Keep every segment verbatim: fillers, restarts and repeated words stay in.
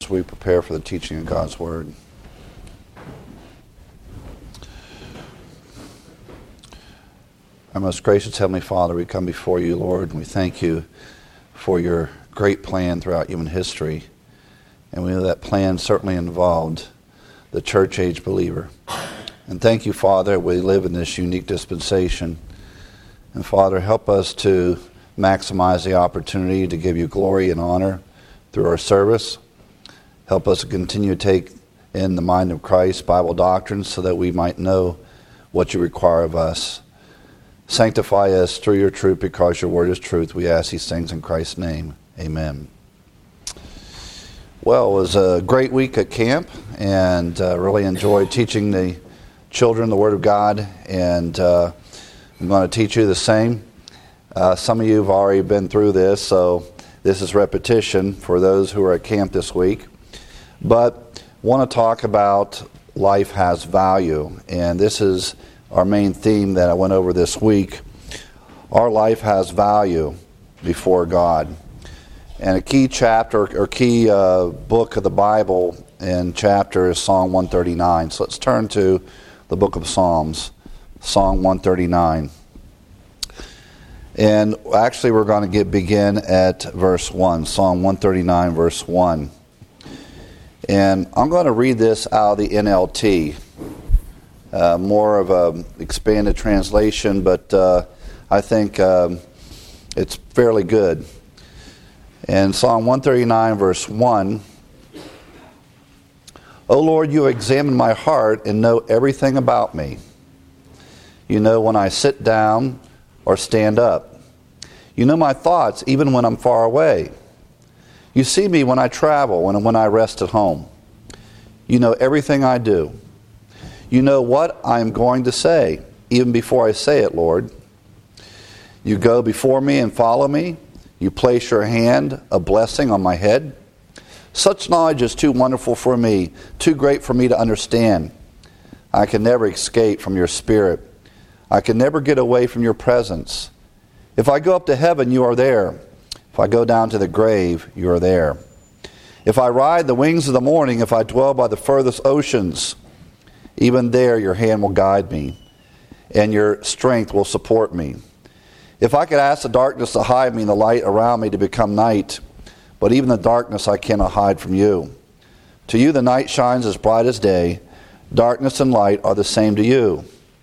as we prepare for the teaching of God's Word. Our most gracious Heavenly Father, we come before you, Lord, and we thank you for your great plan throughout human history. And we know that plan certainly involved the church-age believer. And thank you, Father, we live in this unique dispensation. And Father, help us to maximize the opportunity to give you glory and honor through our service. Help us to continue to take in the mind of Christ, Bible doctrine, so that we might know what you require of us. Sanctify us through your truth, because your word is truth. We ask these things in Christ's name. Amen. Well, it was a great week at camp, and uh, really enjoyed teaching the children the Word of God, and uh, I'm going to teach you the same. Uh, some of you have already been through this, so this is repetition for those who are at camp this week. But I want to talk about life has value, and this is our main theme that I went over this week. Our life has value before God. And a key chapter or key uh, book of the Bible and chapter is Psalm one thirty-nine. So let's turn to the book of Psalms, Psalm one thirty-nine. And actually we're going to get begin at verse one, Psalm one thirty-nine, verse one. And I'm going to read this out of the N L T. Uh, more of an expanded translation, but uh, I think um, it's fairly good. And Psalm one thirty-nine, verse one, O Lord, you examine my heart and know everything about me. You know when I sit down or stand up. You know my thoughts even when I'm far away. You see me when I travel and when I rest at home. You know everything I do. You know what I am going to say, even before I say it, Lord. You go before me and follow me. You place your hand, a blessing, on my head. Such knowledge is too wonderful for me, too great for me to understand. I can never escape from your spirit. I can never get away from your presence. If I go up to heaven, you are there. If I go down to the grave, you are there. If I ride the wings of the morning, if I dwell by the furthest oceans, even there your hand will guide me, and your strength will support me. If I could ask the darkness to hide me and the light around me to become night, but even the darkness I cannot hide from you. To you the night shines as bright as day. Darkness and light are the same to you.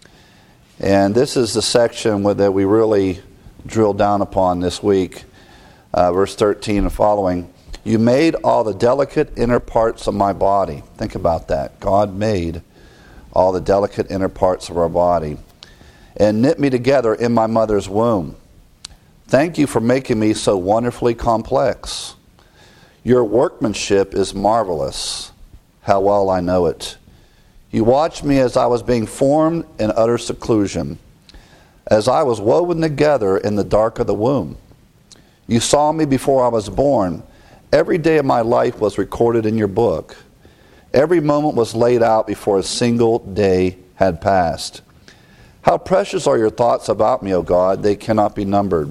And this is the section that we really drilled down upon this week, uh, verse thirteen and following. You made all the delicate inner parts of my body. Think about that. God made all the delicate inner parts of our body, and knit me together in my mother's womb. Thank you for making me so wonderfully complex. Your workmanship is marvelous. How well I know it. You watched me as I was being formed in utter seclusion, as I was woven together in the dark of the womb. You saw me before I was born. Every day of my life was recorded in your book. Every moment was laid out before a single day had passed. How precious are your thoughts about me, O God. They cannot be numbered.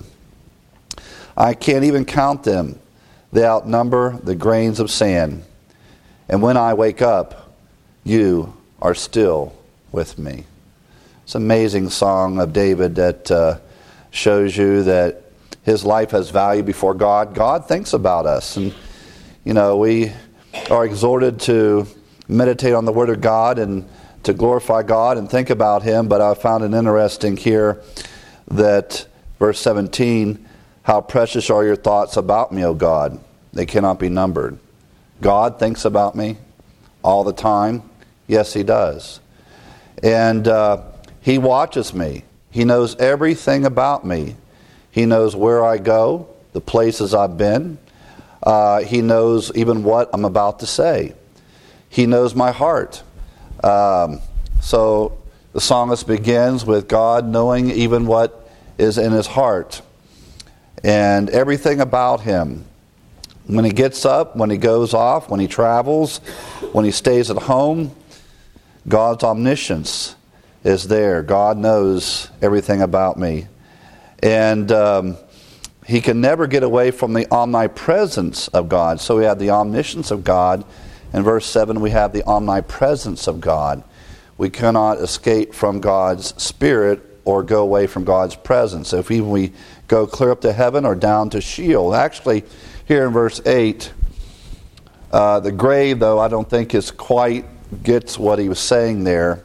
I can't even count them. They outnumber the grains of sand. And when I wake up, you are still with me. It's an amazing song of David that uh, shows you that his life has value before God. God thinks about us. And, you know, we are exhorted to meditate on the Word of God and to glorify God and think about Him. But I found it interesting here that verse seventeen, how precious are your thoughts about me, O God. They cannot be numbered. God thinks about me all the time. Yes, He does. And uh, He watches me. He knows everything about me. He knows where I go, the places I've been. Uh, he knows even what I'm about to say. He knows my heart. Um, so the psalmist begins with God knowing even what is in his heart and everything about him. When he gets up, when he goes off, when he travels, when he stays at home, God's omniscience is there. God knows everything about me. And um, he can never get away from the omnipresence of God. So we have the omniscience of God. In verse seven, we have the omnipresence of God. We cannot escape from God's Spirit or go away from God's presence. If even we go clear up to heaven or down to Sheol. Actually, here in verse eight, uh, the grave, though, I don't think is quite gets what he was saying there.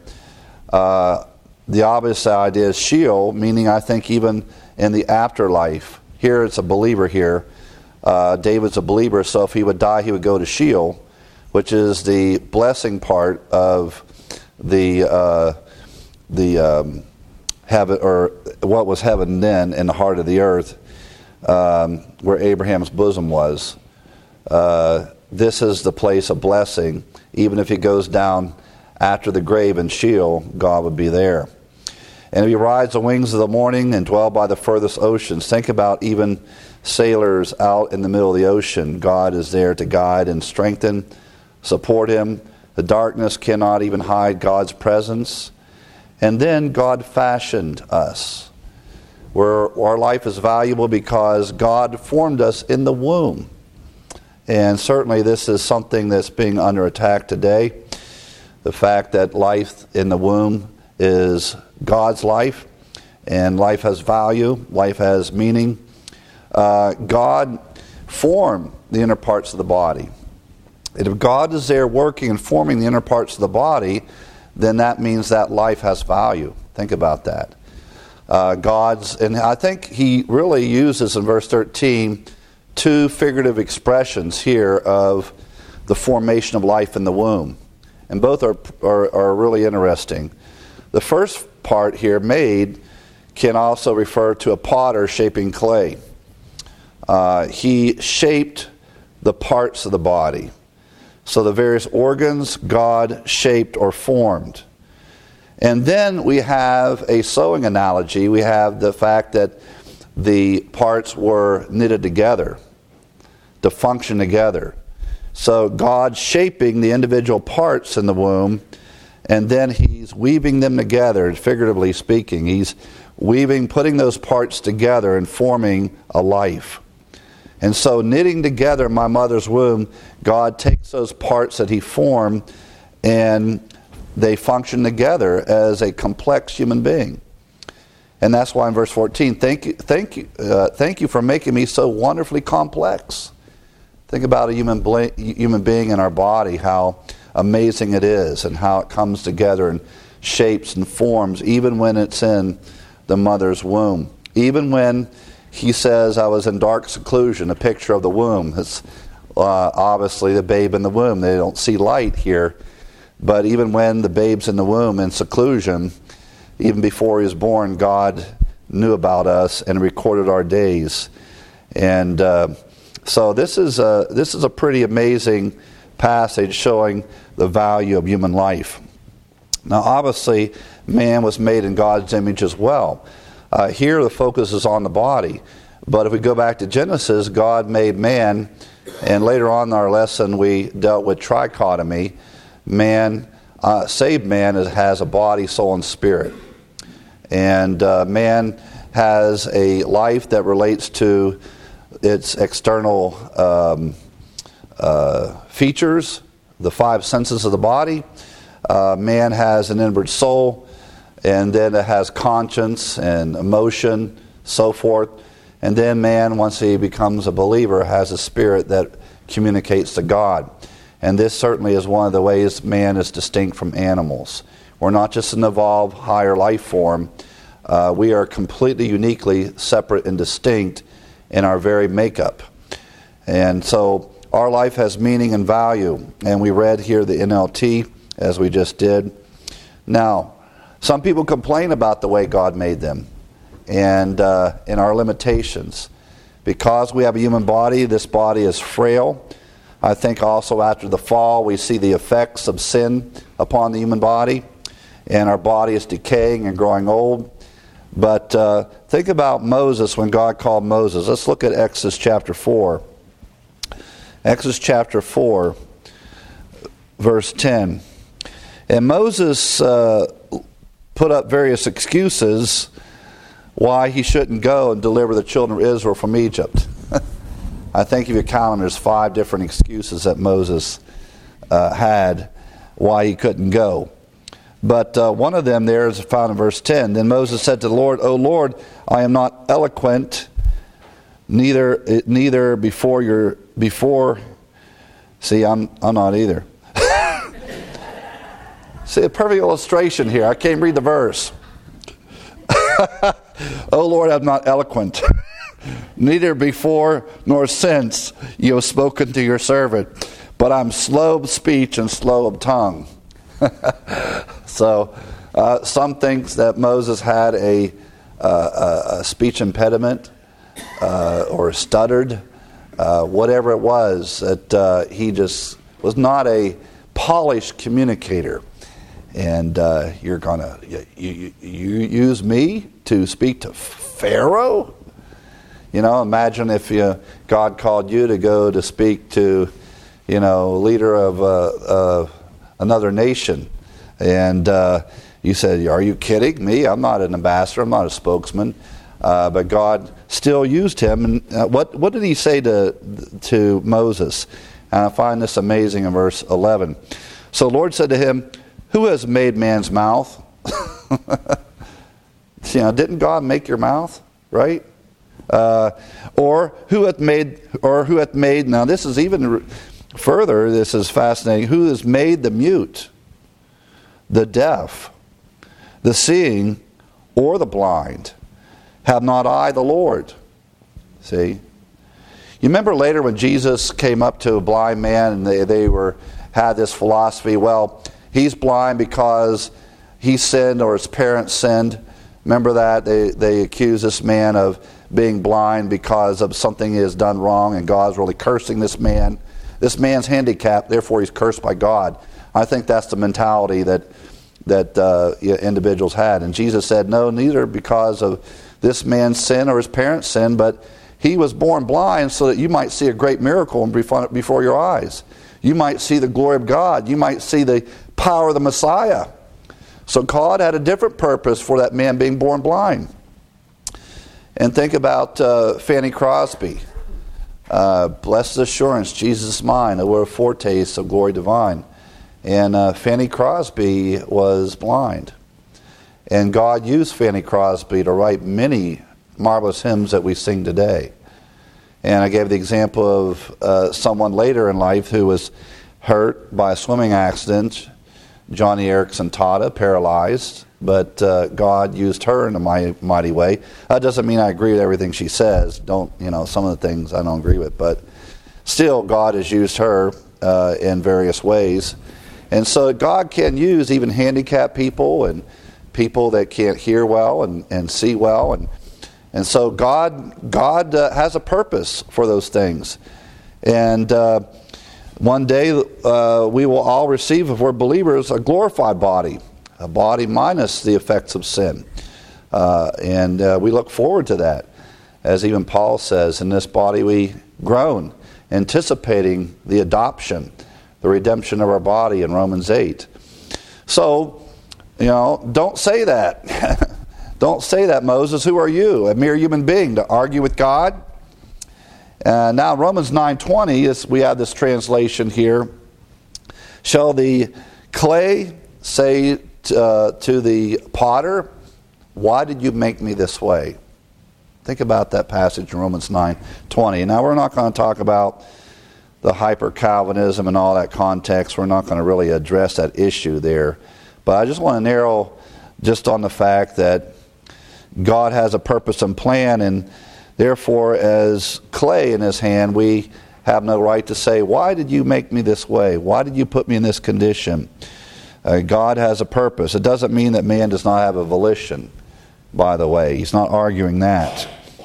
Uh, the obvious idea is Sheol, meaning I think even in the afterlife. Here it's a believer here. Uh, David's a believer, so if he would die, he would go to Sheol, which is the blessing part of the uh, the um, heaven, or what was heaven then in the heart of the earth, um, where Abraham's bosom was. Uh, this is the place of blessing. Even if he goes down after the grave in Sheol, God would be there. And if he rides the wings of the morning and dwell by the furthest oceans, think about even sailors out in the middle of the ocean. God is there to guide and strengthen, support him. The darkness cannot even hide God's presence. And then God fashioned us. Where our life is valuable because God formed us in the womb. And certainly this is something that's being under attack today. The fact that life in the womb is God's life, and life has value, life has meaning. Uh, God formed the inner parts of the body. And if God is there working and forming the inner parts of the body, then that means that life has value. Think about that. Uh, God's, and I think he really uses in verse thirteen two figurative expressions here of the formation of life in the womb. And both are, are, are really interesting. The first part here, made, can also refer to a potter shaping clay. Uh, he shaped the parts of the body. So the various organs God shaped or formed. And then we have a sewing analogy. We have the fact that the parts were knitted together to function together. So God shaping the individual parts in the womb, and then he's weaving them together, figuratively speaking. He's weaving, putting those parts together and forming a life. And so knitting together my mother's womb, God takes those parts that he formed and they function together as a complex human being. And that's why in verse fourteen, thank you, thank you, uh, thank you for making me so wonderfully complex. Think about a human bla- human being in our body, how amazing it is, and how it comes together and shapes and forms, even when it's in the mother's womb. Even when he says, I was in dark seclusion, a picture of the womb. It's uh, obviously the babe in the womb. They don't see light here. But even when the babe's in the womb in seclusion, even before he was born, God knew about us and recorded our days. And uh, so this is a, this is a pretty amazing passage showing the value of human life. Now, obviously, man was made in God's image as well. Uh, here, the focus is on the body. But if we go back to Genesis, God made man, and later on in our lesson, we dealt with trichotomy. Man, uh, saved man is, has a body, soul, and spirit. And uh, man has a life that relates to its external um, uh, features, the five senses of the body. Uh, man has an inward soul, and then it has conscience and emotion, so forth. And then man, once he becomes a believer, has a spirit that communicates to God. And this certainly is one of the ways man is distinct from animals. We're not just an evolved higher life form. Uh, we are completely uniquely separate and distinct in our very makeup. And so our life has meaning and value. And we read here the N L T, as we just did. Now, some people complain about the way God made them and uh, in our limitations. Because we have a human body, this body is frail. I think also after the fall, we see the effects of sin upon the human body, and our body is decaying and growing old. But uh, think about Moses when God called Moses. Let's look at Exodus chapter four. Exodus chapter four, verse ten. And Moses uh, put up various excuses why he shouldn't go and deliver the children of Israel from Egypt. I think if you count them, there's five different excuses that Moses uh, had why he couldn't go. But uh, one of them there is found in verse ten. Then Moses said to the Lord, O Lord, I am not eloquent, neither neither before your before. See, I'm I'm not either. See, a perfect illustration here. I can't read the verse. O Lord, I'm not eloquent, neither before nor since you have spoken to your servant, but I'm slow of speech and slow of tongue. So, uh, some thinks that Moses had a, uh, a speech impediment uh, or stuttered, uh, whatever it was, that uh, he just was not a polished communicator. And uh, you're going to you, you, you use me to speak to Pharaoh? You know, imagine if you, God called you to go to speak to, you know, leader of uh, uh, another nation. And uh, you said, are you kidding me? I'm not an ambassador. I'm not a spokesman. Uh, but God still used him. And uh, what, what did he say to, to Moses? And I find this amazing in verse eleven. So the Lord said to him, who has made man's mouth? You know, didn't God make your mouth, right? Uh, or who hath made, or who hath made? Now this is even further. This is fascinating. Who has made the mute, the deaf, the seeing, or the blind? Have not I the Lord? See, you remember later when Jesus came up to a blind man and they they were had this philosophy. Well, he's blind because he sinned or his parents sinned. Remember that? They they accuse this man of being blind because of something he has done wrong, and God's really cursing this man. This man's handicapped, therefore he's cursed by God. I think that's the mentality that that uh, individuals had. And Jesus said, no, neither because of this man's sin or his parents' sin, but he was born blind so that you might see a great miracle before your eyes. You might see the glory of God. You might see the power of the Messiah. So God had a different purpose for that man being born blind. And think about uh, Fanny Crosby. Uh, Blessed assurance, Jesus is mine. There were foretastes of glory divine. And uh, Fanny Crosby was blind. And God used Fanny Crosby to write many marvelous hymns that we sing today. And I gave the example of uh, someone later in life who was hurt by a swimming accident, Johnny Erickson Tata, paralyzed, but uh, God used her in a mighty, mighty way. That doesn't mean I agree with everything she says. Don't, you know, some of the things I don't agree with, but still God has used her uh, in various ways. And so God can use even handicapped people and people that can't hear well and, and see well. And and so God God uh, has a purpose for those things. And uh, one day uh, we will all receive, if we're believers, a glorified body. A body minus the effects of sin. Uh, and uh, we look forward to that. As even Paul says, in this body we groan, anticipating the adoption, the redemption of our body in Romans eight. So, you know, don't say that. Don't say that, Moses. Who are you, a mere human being, to argue with God? Uh, now, Romans nine twenty, is, we have this translation here. Shall the clay say uh, to the potter, why did you make me this way? Think about that passage in Romans nine twenty. Now, we're not going to talk about the hyper-Calvinism and all that context. We're not going to really address that issue there. But I just want to narrow just on the fact that God has a purpose and plan, and therefore, as clay in his hand, we have no right to say, why did you make me this way? Why did you put me in this condition? Uh, God has a purpose. It doesn't mean that man does not have a volition, by the way. He's not arguing that.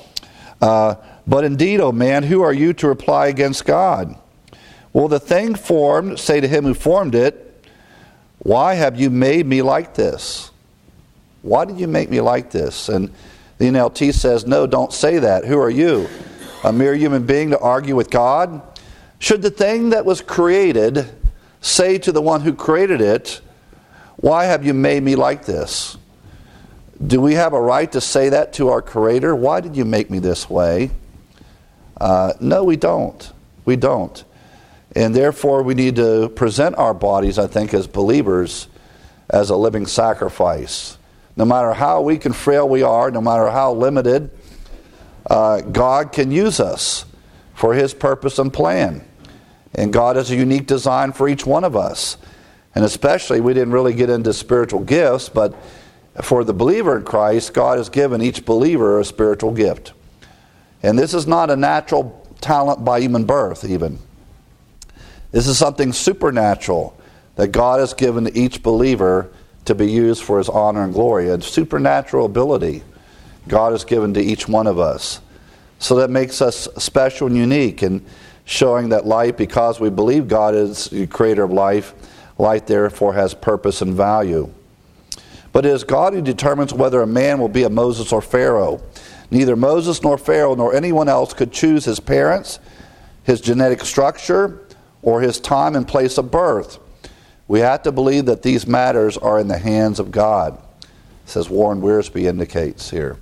Uh, but indeed, O man, who are you to reply against God? Will the thing formed say to him who formed it, why have you made me like this? Why did you make me like this? And the N L T says, no, don't say that. Who are you? A mere human being to argue with God? Should the thing that was created say to the one who created it, why have you made me like this? Do we have a right to say that to our Creator? Why did you make me this way? Uh, no, we don't. We don't. And therefore, we need to present our bodies, I think, as believers, as a living sacrifice. No matter how weak and frail we are, no matter how limited, uh, God can use us for His purpose and plan. And God has a unique design for each one of us. And especially, we didn't really get into spiritual gifts, but for the believer in Christ, God has given each believer a spiritual gift. And this is not a natural talent by human birth, even. This is something supernatural that God has given to each believer to be used for His honor and glory. A supernatural ability God has given to each one of us. So that makes us special and unique, and showing that life, because we believe God is the creator of life, life therefore has purpose and value. But it is God who determines whether a man will be a Moses or Pharaoh. Neither Moses nor Pharaoh nor anyone else could choose his parents, his genetic structure, or his time and place of birth. We have to believe that these matters are in the hands of God, says Warren Wiersbe indicates here.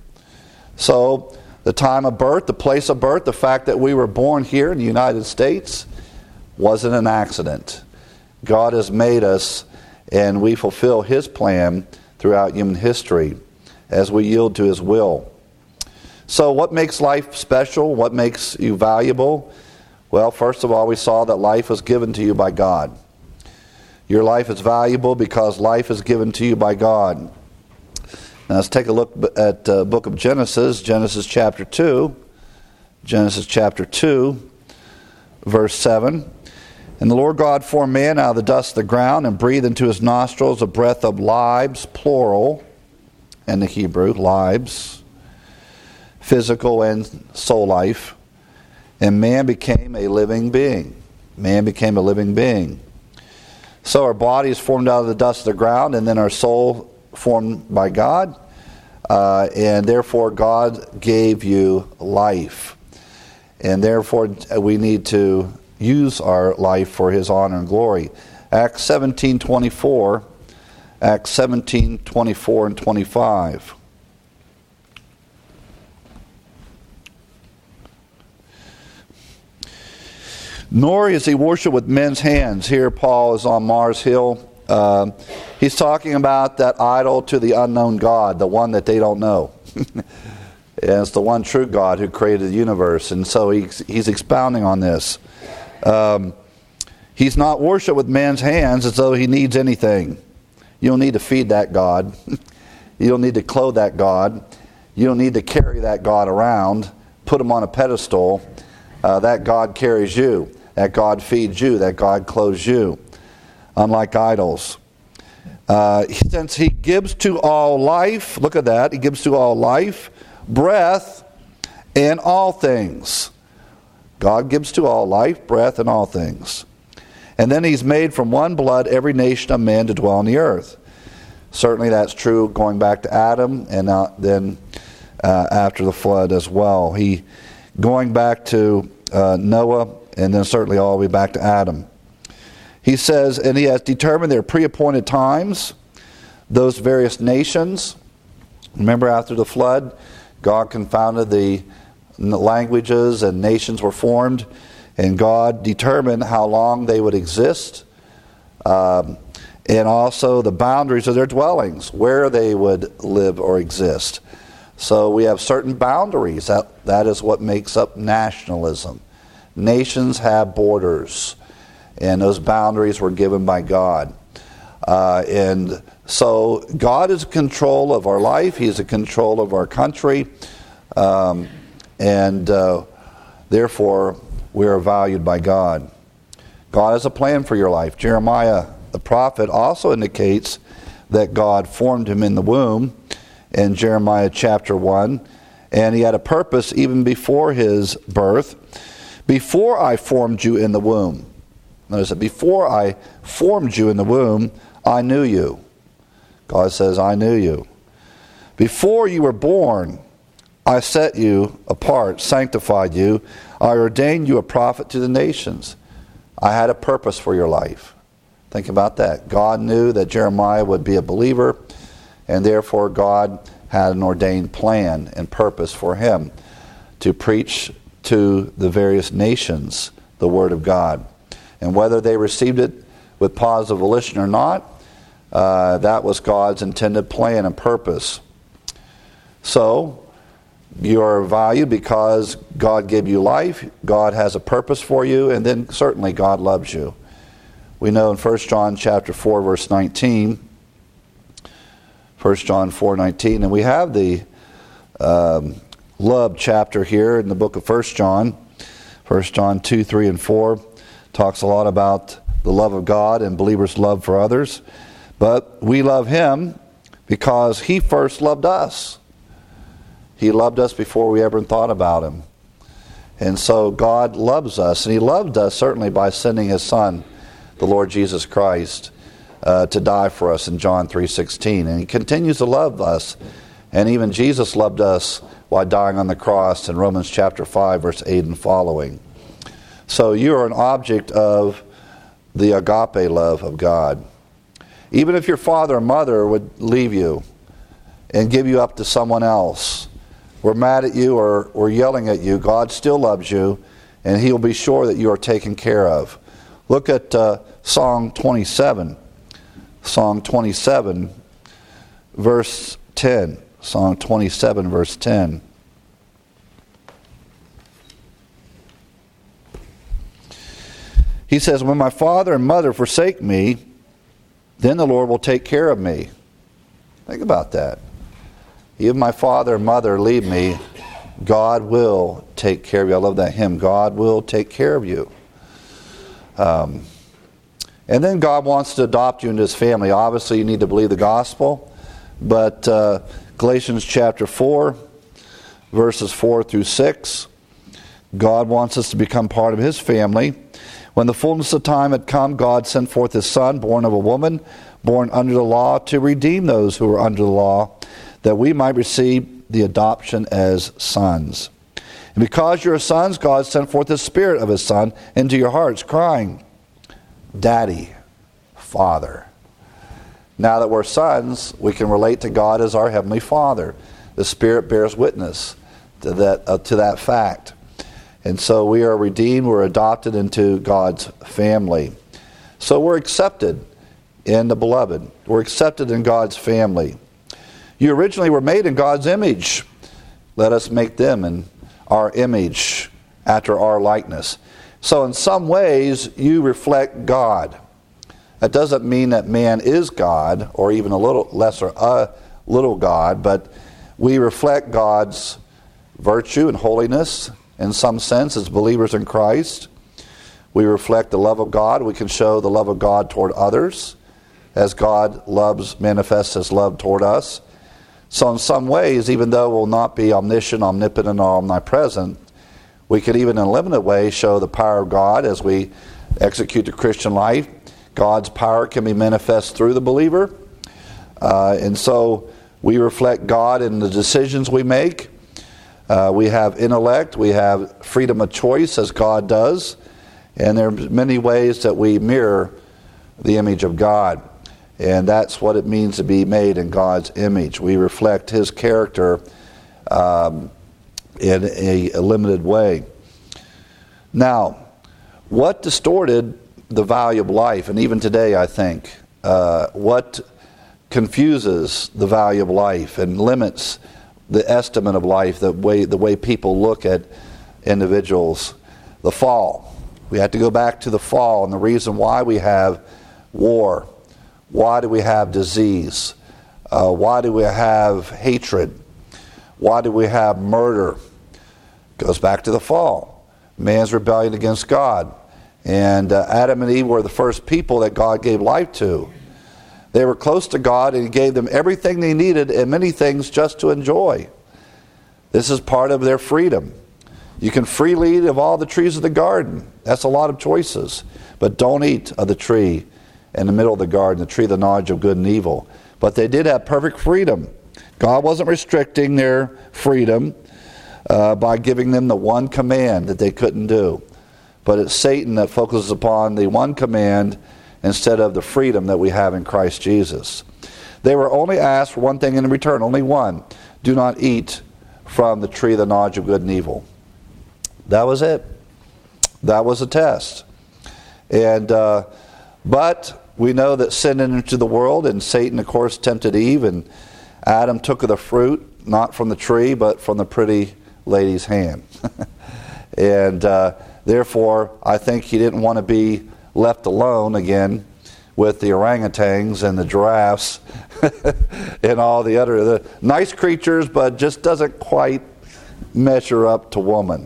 So, the time of birth, the place of birth, the fact that we were born here in the United States wasn't an accident. God has made us, and we fulfill His plan throughout human history as we yield to His will. So what makes life special? What makes you valuable? Well, first of all, we saw that life was given to you by God. Your life is valuable because life is given to you by God. Now let's take a look at the book of Genesis, Genesis chapter two. Genesis chapter two, verse seven. And the Lord God formed man out of the dust of the ground and breathed into his nostrils a breath of lives, plural, in the Hebrew, lives, physical and soul life. And man became a living being. Man became a living being. So our body is formed out of the dust of the ground, and then our soul formed by God. Uh, and therefore God gave you life. And therefore we need to use our life for His honor and glory. Acts seventeen twenty-four, Acts seventeen twenty-four and twenty-five. Nor is he worshipped with men's hands. Here Paul is on Mars Hill. Uh, he's talking about that idol to the unknown God, the one that they don't know. And it's the one true God who created the universe. And so he's, he's expounding on this. Um, he's not worshipped with men's hands as though he needs anything. You don't need to feed that God. You don't need to clothe that God. You don't need to carry that God around, put him on a pedestal. Uh, that God carries you. That God feeds you. That God clothes you. Unlike idols. Uh, since He gives to all life, look at that, He gives to all life, breath, and all things. God gives to all life, breath, and all things. And then He's made from one blood every nation of men to dwell on the earth. Certainly that's true going back to Adam, and uh, then uh, after the flood as well. He going back to uh, Noah, and then certainly all the way back to Adam. He says, and He has determined their pre-appointed times, those various nations. Remember after the flood, God confounded the languages and nations were formed, and God determined how long they would exist, um, and also the boundaries of their dwellings, where they would live or exist. So we have certain boundaries. That, that is what makes up nationalism. Nations have borders, and those boundaries were given by God. Uh, and so God is in control of our life. He's in control of our country. Um, and uh, therefore, we are valued by God. God has a plan for your life. Jeremiah, the prophet, also indicates that God formed him in the womb in Jeremiah chapter one. And He had a purpose even before his birth. Before I formed you in the womb. Notice that before I formed you in the womb, I knew you. God says, I knew you. Before you were born, I set you apart, sanctified you. I ordained you a prophet to the nations. I had a purpose for your life. Think about that. God knew that Jeremiah would be a believer, and therefore God had an ordained plan and purpose for him to preach to the various nations the Word of God. And whether they received it with positive volition or not, uh, that was God's intended plan and purpose. So, you are valued because God gave you life, God has a purpose for you, and then certainly God loves you. We know in First John chapter four, verse nineteen, First John four nineteen, and we have the um, love chapter here in the book of First John. First John two, three, and four talks a lot about the love of God and believers' love for others. But we love Him because He first loved us. He loved us before we ever thought about Him. And so God loves us, and He loved us certainly by sending His Son, the Lord Jesus Christ, Uh, to die for us in John three sixteen. And He continues to love us. And even Jesus loved us while dying on the cross in Romans chapter five, verse eight and following. So you are an object of the agape love of God. Even if your father or mother would leave you and give you up to someone else, were mad at you or were yelling at you, God still loves you, and He will be sure that you are taken care of. Look at uh, Psalm twenty-seven. Psalm twenty-seven, verse ten. Psalm twenty-seven, verse ten. He says, when my father and mother forsake me, then the Lord will take care of me. Think about that. Even my father and mother leave me, God will take care of you. I love that hymn. God will take care of you. Um... And then God wants to adopt you into His family. Obviously, you need to believe the gospel. But uh, Galatians chapter four, verses four through six, God wants us to become part of His family. When the fullness of time had come, God sent forth His Son, born of a woman, born under the law, to redeem those who were under the law, that we might receive the adoption as sons. And because you are sons, God sent forth the Spirit of His Son into your hearts, crying, Daddy, Father. Now that we're sons, we can relate to God as our Heavenly Father. The Spirit bears witness to that, uh, to that fact. And so we are redeemed, we're adopted into God's family. So we're accepted in the Beloved. We're accepted in God's family. You originally were made in God's image. Let us make them in our image, after our likeness. So in some ways, you reflect God. That doesn't mean that man is God, or even a little lesser, a little God, but we reflect God's virtue and holiness in some sense as believers in Christ. We reflect the love of God. We can show the love of God toward others as God loves, manifests His love toward us. So in some ways, even though we'll not be omniscient, omnipotent, or omnipresent, we could even in a limited way show the power of God as we execute the Christian life. God's power can be manifest through the believer. Uh, and so we reflect God in the decisions we make. Uh, we have intellect. We have freedom of choice as God does. And there are many ways that we mirror the image of God. And that's what it means to be made in God's image. We reflect His character um, in a, a limited way. Now, what distorted the value of life, and even today I think, uh, what confuses the value of life and limits the estimate of life, the way, the way people look at individuals? The fall. We have to go back to the fall and the reason why we have war. Why do we have disease? Uh, why do we have hatred? Why do we have murder? It goes back to the fall. Man's rebellion against God. And uh, Adam and Eve were the first people that God gave life to. They were close to God and He gave them everything they needed and many things just to enjoy. This is part of their freedom. You can freely eat of all the trees of the garden. That's a lot of choices. But don't eat of the tree in the middle of the garden, the tree of the knowledge of good and evil. But they did have perfect freedom. God wasn't restricting their freedom uh, by giving them the one command that they couldn't do. But it's Satan that focuses upon the one command instead of the freedom that we have in Christ Jesus. They were only asked for one thing in return, only one. Do not eat from the tree of the knowledge of good and evil. That was it. That was a test. And uh, but we know that sin entered into the world, and Satan, of course, tempted Eve, and Adam took of the fruit, not from the tree, but from the pretty lady's hand. and uh, therefore, I think he didn't want to be left alone again with the orangutans and the giraffes and all the other the nice creatures, but just doesn't quite measure up to woman.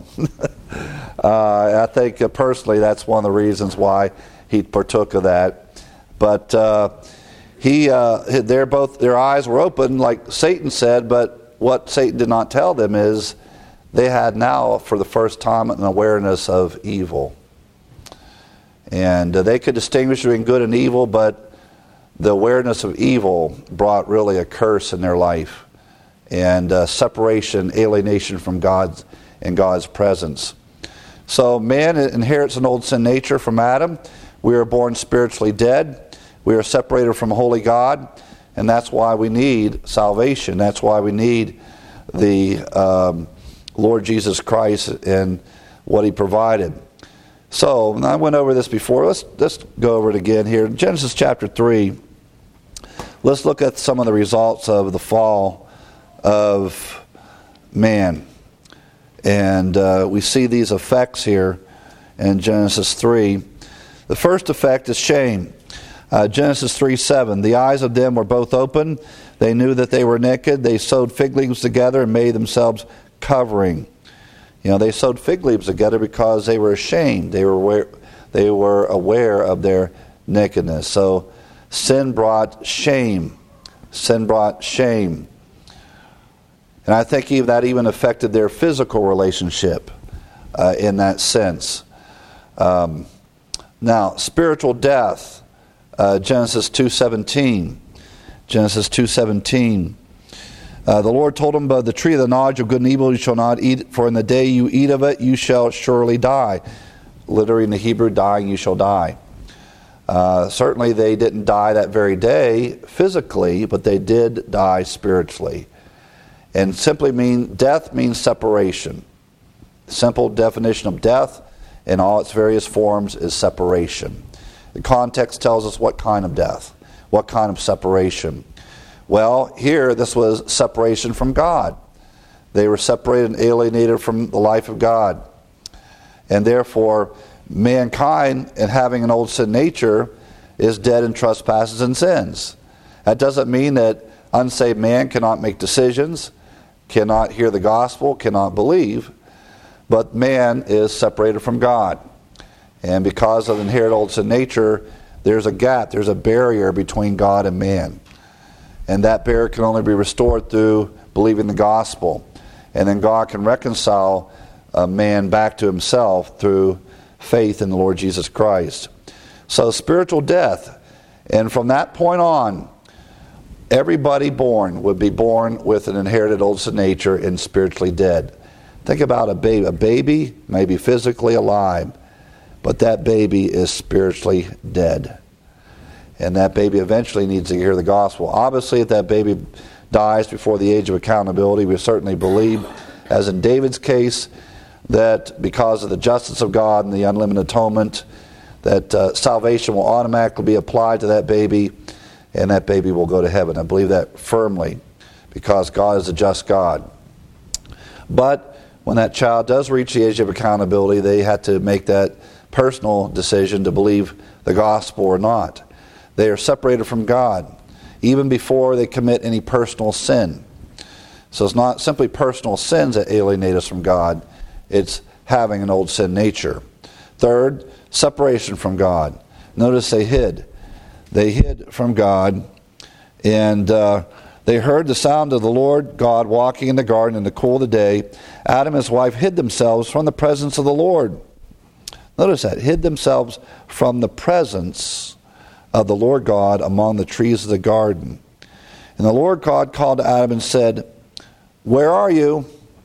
uh, I think uh, personally that's one of the reasons why he partook of that. But uh, he, uh, they're both their eyes were open, like Satan said. But what Satan did not tell them is they had now, for the first time, an awareness of evil. And uh, they could distinguish between good and evil, but the awareness of evil brought really a curse in their life, and uh, separation, alienation from God and God's presence. So man inherits an old sin nature from Adam. We are born spiritually dead. We are separated from holy God, and that's why we need salvation. That's why we need the um, Lord Jesus Christ and what He provided. So, and I went over this before. Let's, let's go over it again here. Genesis chapter three. Let's look at some of the results of the fall of man. And uh, we see these effects here in Genesis three. The first effect is shame. Uh, Genesis three seven. The eyes of them were both open. They knew that they were naked. They sewed fig leaves together and made themselves covering. You know, they sewed fig leaves together because they were ashamed. They were aware, they were aware of their nakedness. So sin brought shame. Sin brought shame. And I think even that even affected their physical relationship uh, in that sense. Um, now, spiritual death, uh, Genesis two seventeen. Genesis two seventeen. Uh, the Lord told him, "By the tree of the knowledge of good and evil you shall not eat, for in the day you eat of it you shall surely die." Literally in the Hebrew, dying you shall die. Uh, certainly they didn't die that very day physically, but they did die spiritually. And simply mean death means separation. Simple definition of death in all its various forms is separation. The context tells us what kind of death, what kind of separation. Well, here this was separation from God. They were separated and alienated from the life of God. And therefore, mankind, in having an old sin nature, is dead in trespasses and sins. That doesn't mean that unsaved man cannot make decisions, cannot hear the gospel, cannot believe, but man is separated from God. And because of the inherent old sin nature, there's a gap, there's a barrier between God and man. And that barrier can only be restored through believing the gospel. And then God can reconcile a man back to himself through faith in the Lord Jesus Christ. So spiritual death. And from that point on, everybody born would be born with an inherited old sin nature and spiritually dead. Think about a baby. A baby may be physically alive, but that baby is spiritually dead. And that baby eventually needs to hear the gospel. Obviously, if that baby dies before the age of accountability, we certainly believe, as in David's case, that because of the justice of God and the unlimited atonement, that uh, salvation will automatically be applied to that baby, and that baby will go to heaven. I believe that firmly, because God is a just God. But when that child does reach the age of accountability, they had to make that personal decision to believe the gospel or not. They are separated from God even before they commit any personal sin. So it's not simply personal sins that alienate us from God. It's having an old sin nature. Third, separation from God. Notice they hid. They hid from God, and uh, they heard the sound of the Lord God walking in the garden in the cool of the day. Adam and his wife hid themselves from the presence of the Lord. Notice that, hid themselves from the presence of the Lord God among the trees of the garden. And the Lord God called to Adam and said, "Where are you?"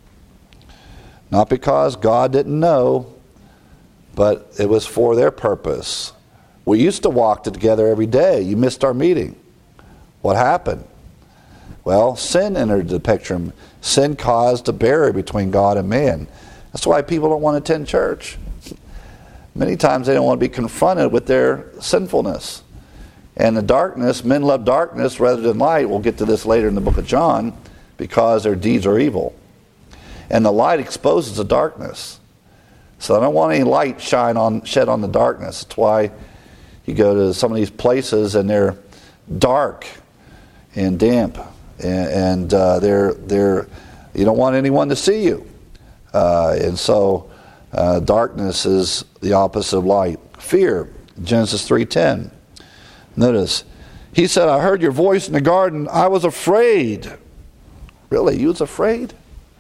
Not because God didn't know, but it was for their purpose. We used to walk together every day. You missed our meeting. What happened? Well, sin entered the picture. Sin caused a barrier between God and man. That's why people don't want to attend church. Many times they don't want to be confronted with their sinfulness. And the darkness, men love darkness rather than light. We'll get to this later in the book of John, because their deeds are evil. And the light exposes the darkness. So I don't want any light shine on shed on the darkness. That's why you go to some of these places and they're dark and damp, and, and uh, they're they're you don't want anyone to see you, uh, and so uh, darkness is the opposite of light. Fear, Genesis three ten. Notice, he said, "I heard your voice in the garden. I was afraid." Really, you was afraid?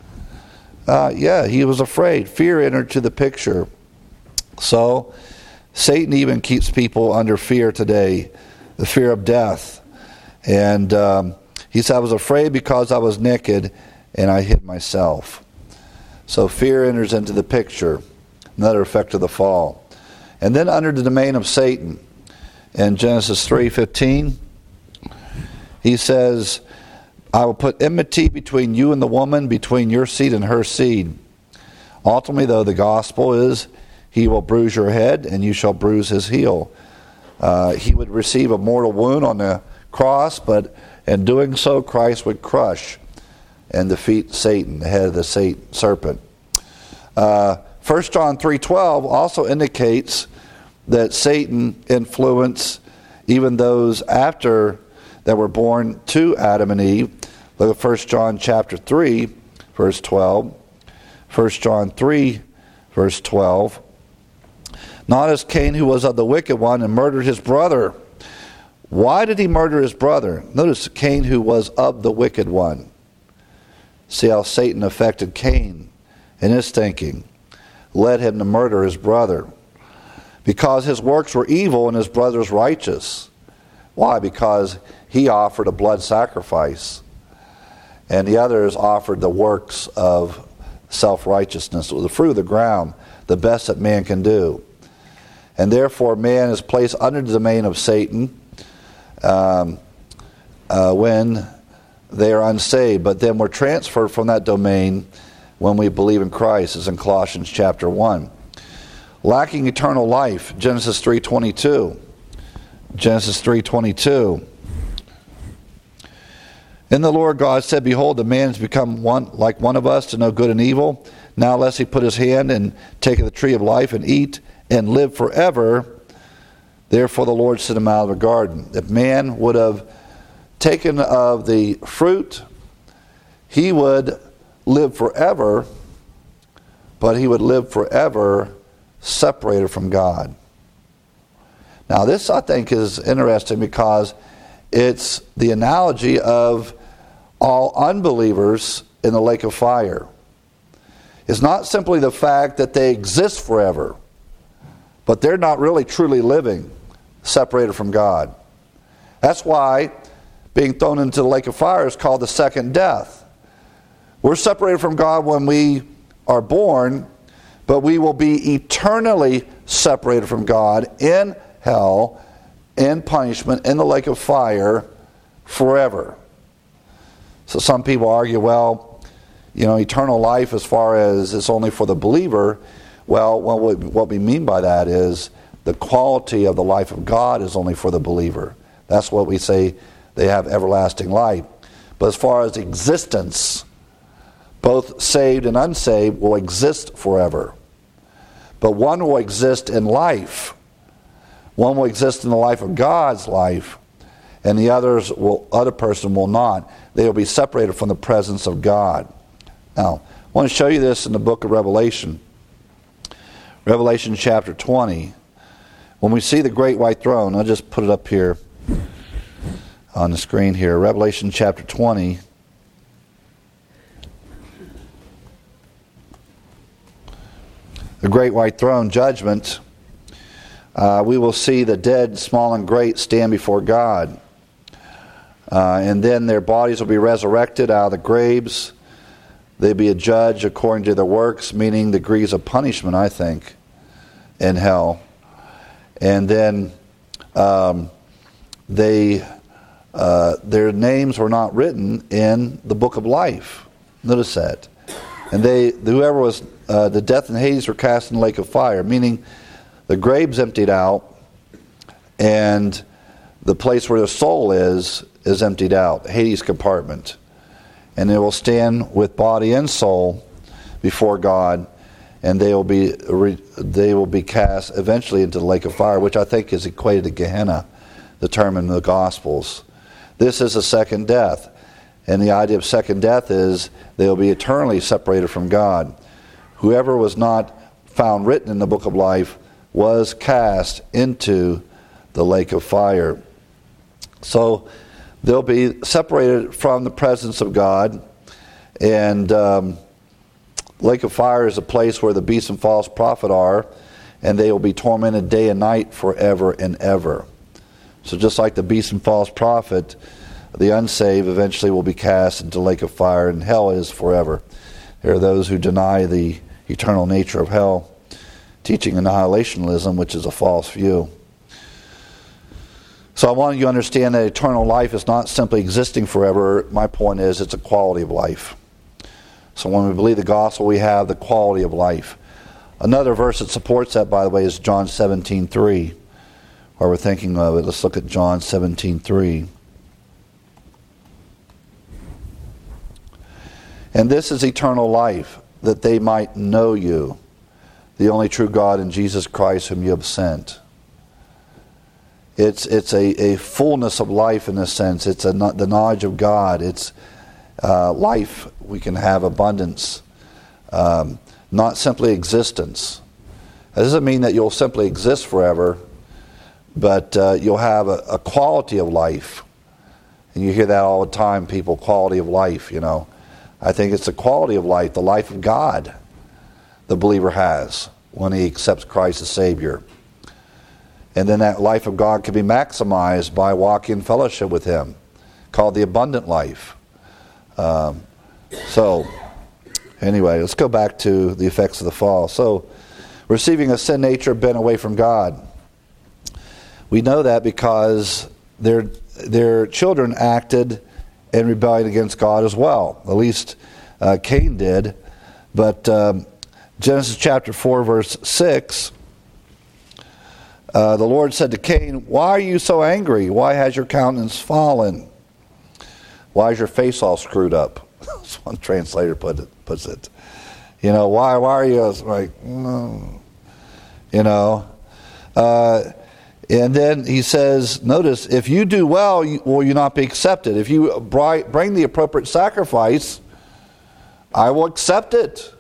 Uh, yeah, he was afraid. Fear entered to the picture. So, Satan even keeps people under fear today, the fear of death. And um, he said, "I was afraid because I was naked and I hid myself." So fear enters into the picture, another effect of the fall. And then under the domain of Satan, in Genesis three fifteen, he says, "I will put enmity between you and the woman, between your seed and her seed. Ultimately, though, the gospel is, he will bruise your head and you shall bruise his heel." Uh, he would receive a mortal wound on the cross, but in doing so, Christ would crush and defeat Satan, the head of the Satan, serpent. Uh, First John three twelve also indicates that Satan influenced even those after that were born to Adam and Eve. Look at First John chapter three, verse twelve. First John three, verse twelve. "Not as Cain, who was of the wicked one and murdered his brother." Why did he murder his brother? Notice Cain, who was of the wicked one. See how Satan affected Cain in his thinking, led him to murder his brother. Because his works were evil and his brother's righteous. Why? Because he offered a blood sacrifice, and the others offered the works of self-righteousness, the fruit of the ground, the best that man can do. And therefore man is placed under the domain of Satan um, uh, when they are unsaved, but then we're transferred from that domain when we believe in Christ, as in Colossians chapter one. Lacking eternal life, Genesis three twenty-two. Genesis three twenty-two. "And the Lord God said, Behold, the man has become one like one of us to know good and evil. Now lest he put his hand and take of the tree of life and eat and live forever. Therefore the Lord sent him out of the garden." If man would have taken of the fruit, he would live forever, but he would live forever separated from God. Now this, I think, is interesting because it's the analogy of all unbelievers in the lake of fire. It's not simply the fact that they exist forever, but they're not really truly living separated from God. That's why being thrown into the lake of fire is called the second death. We're separated from God when we are born, but we will be eternally separated from God in hell, in punishment, in the lake of fire forever. So some people argue, well, you know, eternal life as far as it's only for the believer. Well, what we, what we mean by that is the quality of the life of God is only for the believer. That's what we say, they have everlasting life. But as far as existence, both saved and unsaved will exist forever. But one will exist in life. One will exist in the life of God's life, and the others will, other person will not. They will be separated from the presence of God. Now, I want to show you this in the book of Revelation. Revelation chapter twenty. When we see the great white throne, I'll just put it up here on the screen here. Revelation chapter twenty. The great white throne judgment. Uh, we will see the dead, small and great, stand before God. Uh, and then their bodies will be resurrected out of the graves. They'll be judged according to their works, meaning degrees of punishment, I think, in hell. And then um, they uh, their names were not written in the book of life. Notice that. And they, whoever was, uh, the death and Hades were cast in the lake of fire, meaning the grave's emptied out, and the place where the soul is, is emptied out, Hades compartment. And they will stand with body and soul before God, and they will be they will be cast eventually into the lake of fire, which I think is equated to Gehenna, the term in the Gospels. This is a second death. And the idea of second death is they will be eternally separated from God. Whoever was not found written in the book of life was cast into the lake of fire. So they'll be separated from the presence of God. And um, lake of fire is a place where the beast and false prophet are, and they will be tormented day and night forever and ever. So just like the beast and false prophet, the unsaved eventually will be cast into the lake of fire, and hell is forever. There are those who deny the eternal nature of hell, teaching annihilationism, which is a false view. So I want you to understand that eternal life is not simply existing forever. My point is it's a quality of life. So when we believe the gospel, we have the quality of life. Another verse that supports that, by the way, is John seventeen three. While we're thinking of it, let's look at John seventeen three. And this is eternal life, that they might know you, the only true God, and Jesus Christ whom you have sent. It's it's a, a fullness of life in a sense. It's a, the knowledge of God. It's uh, life. We can have abundance, um, not simply existence. That doesn't mean that you'll simply exist forever, but uh, you'll have a, a quality of life. And you hear that all the time, people, quality of life, you know. I think it's the quality of life, the life of God the believer has when he accepts Christ as Savior. And then that life of God can be maximized by walking in fellowship with Him, called the abundant life. Um, so, anyway, let's go back to the effects of the fall. So, receiving a sin nature bent away from God. We know that because their their children acted in rebellion against God as well. At least uh, Cain did. But um, Genesis chapter four, verse six, uh, the Lord said to Cain, "Why are you so angry? Why has your countenance fallen? Why is your face all screwed up?" That's one translator put it, puts it. You know, why why are you like, mm, you know? Uh, and then he says, notice, if you do well, you, will you not be accepted? If you bring the appropriate sacrifice, I will accept it.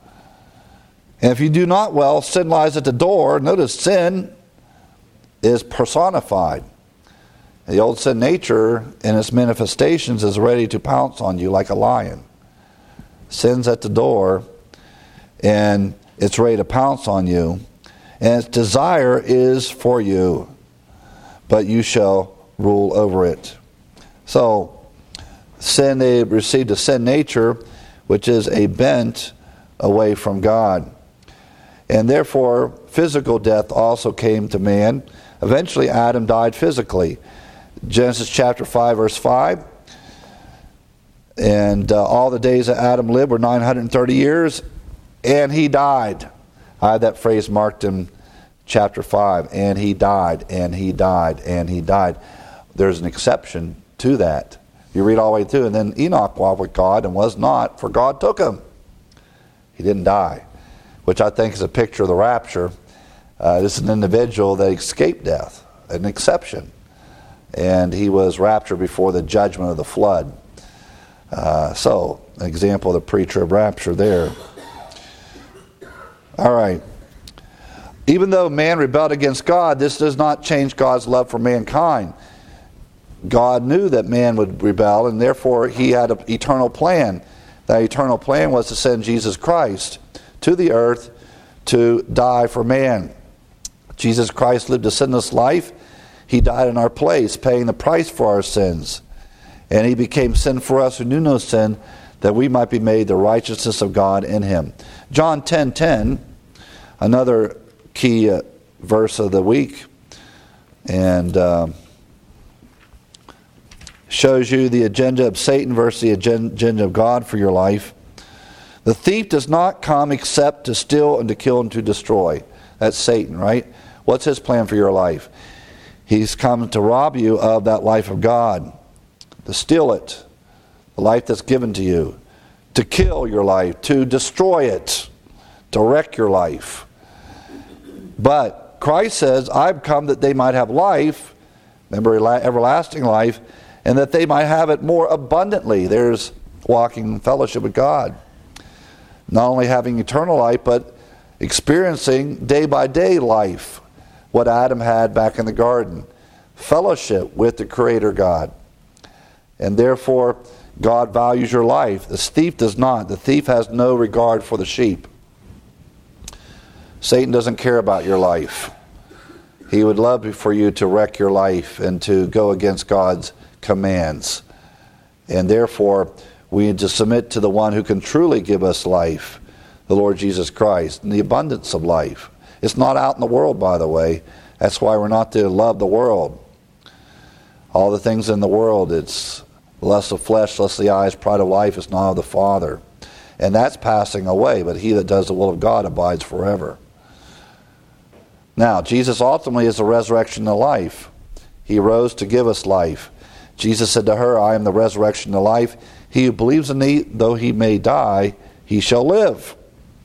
And if you do not well, sin lies at the door. Notice, sin is personified. The old sin nature in its manifestations is ready to pounce on you like a lion. Sin's at the door, and it's ready to pounce on you. And its desire is for you, but you shall rule over it. So, sin, they received a sin nature, which is a bent away from God. And therefore, physical death also came to man. Eventually, Adam died physically. Genesis chapter five, verse five. And uh, all the days that Adam lived were nine hundred thirty years, and he died. I have that phrase marked in chapter five. And he died, and he died, and he died. There's an exception to that. You read all the way through, and then Enoch walked with God and was not, for God took him. He didn't die, which I think is a picture of the rapture. Uh, this is an individual that escaped death, an exception. And he was raptured before the judgment of the flood. Uh, so, an example of the preacher of rapture there. All right. Even though man rebelled against God, this does not change God's love for mankind. God knew that man would rebel, and therefore he had an eternal plan. That eternal plan was to send Jesus Christ to the earth to die for man. Jesus Christ lived a sinless life. He died in our place, paying the price for our sins. And he became sin for us who knew no sin, that we might be made the righteousness of God in him. John ten ten, another key uh, verse of the week. And uh, shows you the agenda of Satan versus the agenda of God for your life. The thief does not come except to steal and to kill and to destroy. That's Satan, right? What's his plan for your life? He's come to rob you of that life of God, to steal it, the life that's given to you, to kill your life, to destroy it, to wreck your life. But Christ says, I've come that they might have life, remember, everlasting life, and that they might have it more abundantly. There's walking in fellowship with God. Not only having eternal life, but experiencing day by day life, what Adam had back in the garden. Fellowship with the Creator God. And therefore, God values your life. The thief does not. The thief has no regard for the sheep. Satan doesn't care about your life. He would love for you to wreck your life and to go against God's commands. And therefore, we need to submit to the one who can truly give us life, the Lord Jesus Christ, and the abundance of life. It's not out in the world, by the way. That's why we're not to love the world. All the things in the world, it's lust of flesh, lust of the eyes, pride of life, is not of the Father. And that's passing away, but he that does the will of God abides forever. Now, Jesus ultimately is the resurrection and life. He rose to give us life. Jesus said to her, I am the resurrection and the life. He who believes in me, though he may die, he shall live.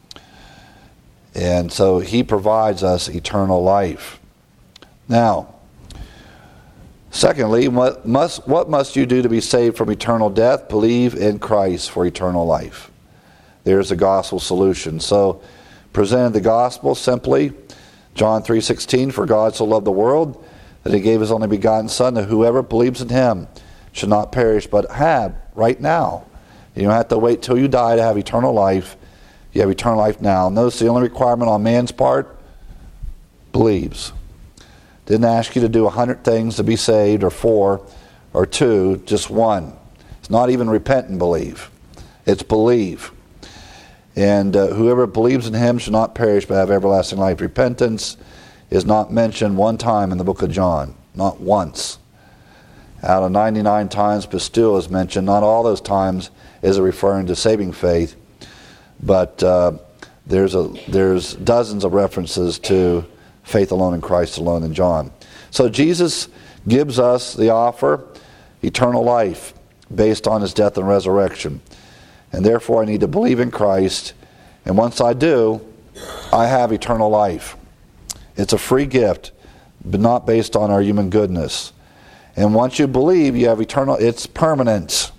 And so he provides us eternal life. Now, secondly, what must, what must you do to be saved from eternal death? Believe in Christ for eternal life. There's the gospel solution. So, presented the gospel simply, John three sixteen, for God so loved the world that he gave his only begotten Son, that whoever believes in him should not perish, but have right now. You don't have to wait till you die to have eternal life. You have eternal life now. Notice the only requirement on man's part, believes. Didn't ask you to do a hundred things to be saved, or four, or two, just one. It's not even repent and believe. It's believe. And uh, whoever believes in him shall not perish but have everlasting life. Repentance is not mentioned one time in the book of John. Not once. Out of ninety-nine times pisteuo is mentioned. Not all those times is it referring to saving faith. But uh, there's a there's dozens of references to faith alone in Christ alone in John. So Jesus gives us the offer, eternal life, based on his death and resurrection. And therefore I need to believe in Christ. And once I do, I have eternal life. It's a free gift, but not based on our human goodness. And once you believe, you have eternal, it's permanent.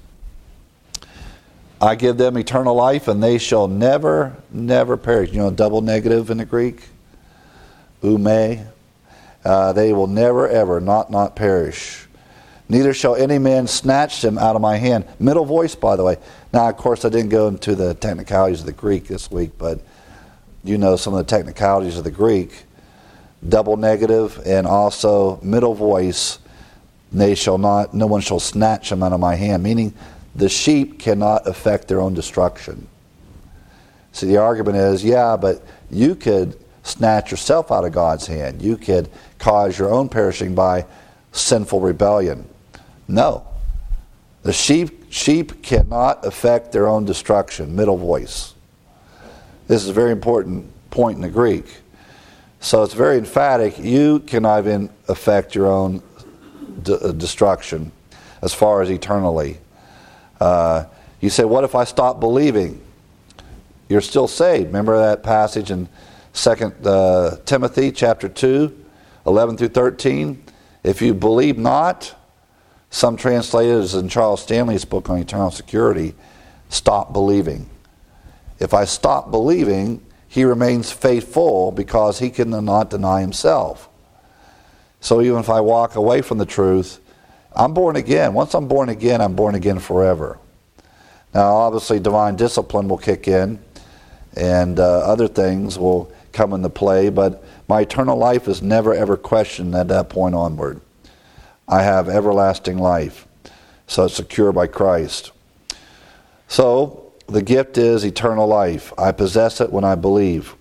I give them eternal life, and they shall never, never perish. You know, double negative in the Greek? Ume. Uh, they will never, ever, not, not perish. Neither shall any man snatch them out of my hand. Middle voice, by the way. Now, of course, I didn't go into the technicalities of the Greek this week, but you know some of the technicalities of the Greek. Double negative and also middle voice. They shall not, no one shall snatch them out of my hand. Meaning, the sheep cannot affect their own destruction. See, the argument is, yeah, but you could snatch yourself out of God's hand. You could cause your own perishing by sinful rebellion. No. The sheep sheep cannot affect their own destruction. Middle voice. This is a very important point in the Greek. So it's very emphatic. You cannot even affect your own d- destruction as far as eternally. Uh, you say, what if I stop believing? You're still saved. Remember that passage in Second uh, Timothy chapter two, eleven through thirteen? If you believe not, some translators in Charles Stanley's book on eternal security, stop believing. If I stop believing, he remains faithful because he cannot deny himself. So even if I walk away from the truth, I'm born again. Once I'm born again, I'm born again forever. Now, obviously, divine discipline will kick in, and uh, other things will come into play, but my eternal life is never, ever questioned at that point onward. I have everlasting life, so it's secure by Christ. So, the gift is eternal life. I possess it when I believe.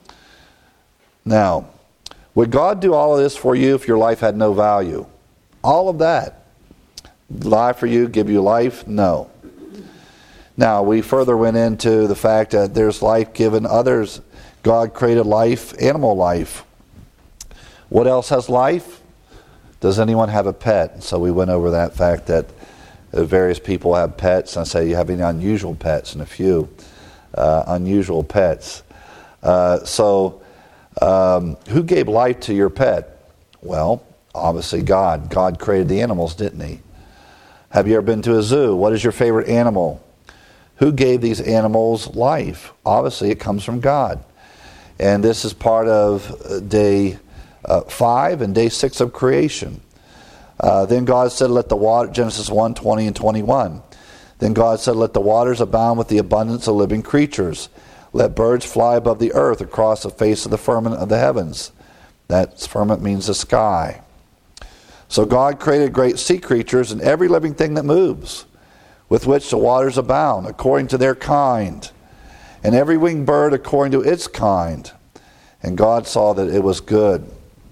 Now, would God do all of this for you if your life had no value? All of that. die for you, give you life? No. Now, we further went into the fact that there's life given others. God created life, animal life. What else has life? Does anyone have a pet? So we went over that fact that various people have pets. And I say, you have any unusual pets? And a few uh, unusual pets. Uh, so um, who gave life to your pet? Well, obviously God. God created the animals, didn't he? Have you ever been to a zoo? What is your favorite animal? Who gave these animals life? Obviously, it comes from God. And this is part of day uh, five and day six of creation. Uh, then God said, let the water, Genesis one, twenty and twenty-one. Then God said, let the waters abound with the abundance of living creatures. Let birds fly above the earth across the face of the firmament of the heavens. That firmament means the sky. So God created great sea creatures and every living thing that moves, with which the waters abound, according to their kind, and every winged bird according to its kind. And God saw that it was good.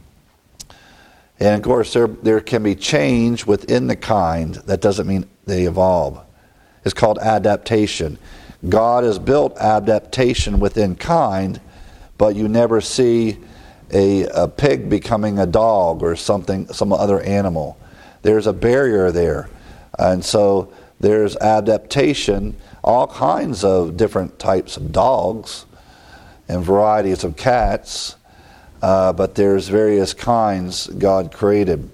And of course, there, there can be change within the kind. That doesn't mean they evolve. It's called adaptation. God has built adaptation within kind, but you never see a, a pig becoming a dog or something, some other animal. There's a barrier there. And so there's adaptation, all kinds of different types of dogs and varieties of cats, uh, but there's various kinds God created.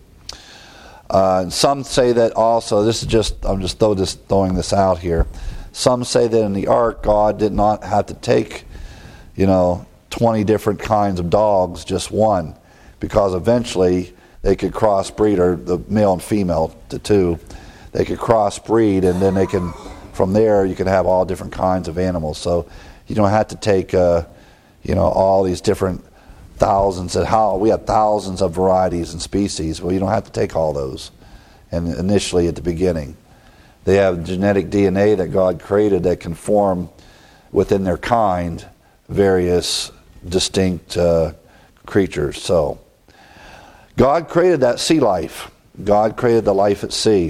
Uh, some say that also, this is just, I'm just throw this, throwing this out here. Some say that in the ark, God did not have to take, you know, twenty different kinds of dogs, just one, because eventually they could crossbreed, or the male and female, the two, they could crossbreed, and then they can, from there, you can have all different kinds of animals. So you don't have to take, uh, you know, all these different thousands, and how we have thousands of varieties and species. Well, you don't have to take all those. And initially, at the beginning, they have genetic D N A that God created that can form within their kind various distinct uh, creatures. So God created that sea life. God created the life at sea.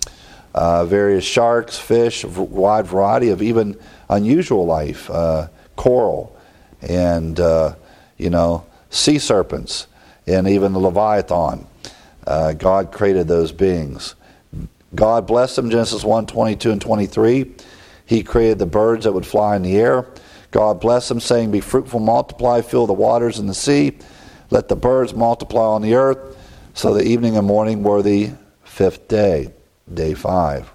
Uh, various sharks, fish, a wide variety of even unusual life, uh, coral, and uh, you know, sea serpents, and even the Leviathan. Uh, God created those beings. God blessed them, Genesis one, twenty-two and twenty-three. He created the birds that would fly in the air. God blessed them, saying, be fruitful, multiply, fill the waters in the sea. Let the birds multiply on the earth. So the evening and morning were the fifth day, day five.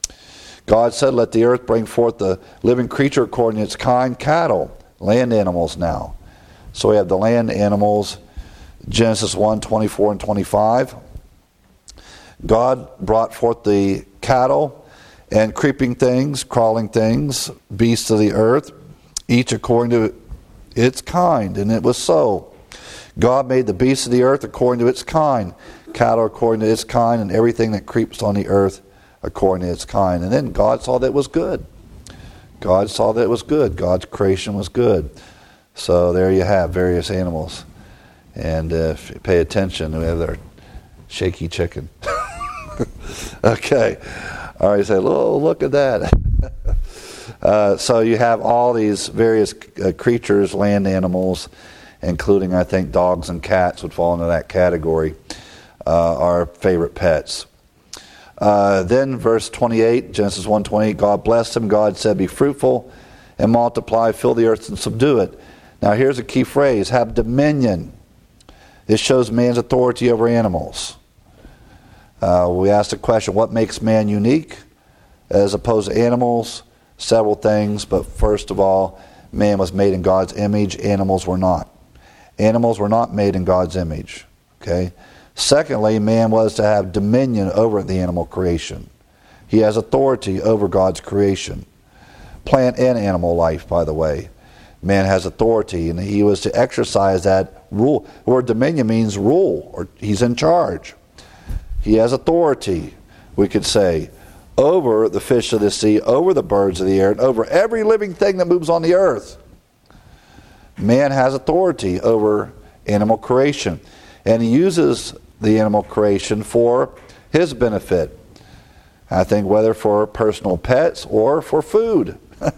God said, let the earth bring forth the living creature according to its kind, cattle, land animals now. So we have the land animals, Genesis one, twenty-four and twenty-five. God brought forth the cattle and creeping things, crawling things, beasts of the earth, each according to its kind, and it was so. God made the beasts of the earth according to its kind, cattle according to its kind, and everything that creeps on the earth according to its kind. And then God saw that it was good. God saw that it was good. God's creation was good. So there you have various animals. And uh, if you pay attention, we have our shaky chicken. Okay. All right, you say, oh, look at that. uh, so you have all these various uh, creatures, land animals, including, I think, dogs and cats would fall into that category, uh, our favorite pets. Uh, then verse twenty-eight, Genesis one twenty-eight, God blessed them. God said, be fruitful and multiply, fill the earth and subdue it. Now here's a key phrase, have dominion. This shows man's authority over animals. Uh, we asked the question, what makes man unique as opposed to animals? Several things, but first of all, man was made in God's image, animals were not. Animals were not made in God's image. Okay. Secondly, man was to have dominion over the animal creation. He has authority over God's creation. Plant and animal life, by the way. Man has authority, and he was to exercise that rule. The word dominion means rule, or he's in charge. He has authority, we could say, over the fish of the sea, over the birds of the air, and over every living thing that moves on the earth. Man has authority over animal creation, and he uses the animal creation for his benefit. I think whether for personal pets or for food,